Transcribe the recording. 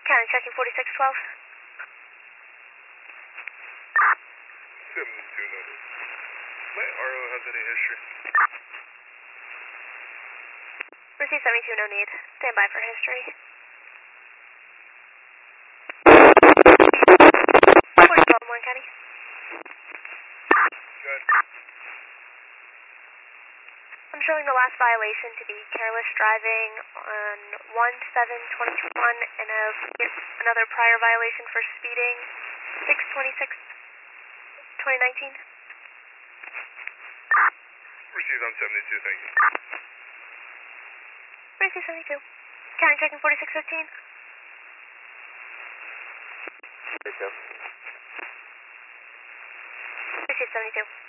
County checking 4612. 72 noted. Let RO has any history. Receive 72, no need. Stand by for history. 4012, Warren County. Good. I'm showing the last violation to be careless driving on 1/7/2021 and another prior violation for speeding 6/26/2019. Received on 72, thank you. Receive 72. County checking 4615. There you go. Receive 72.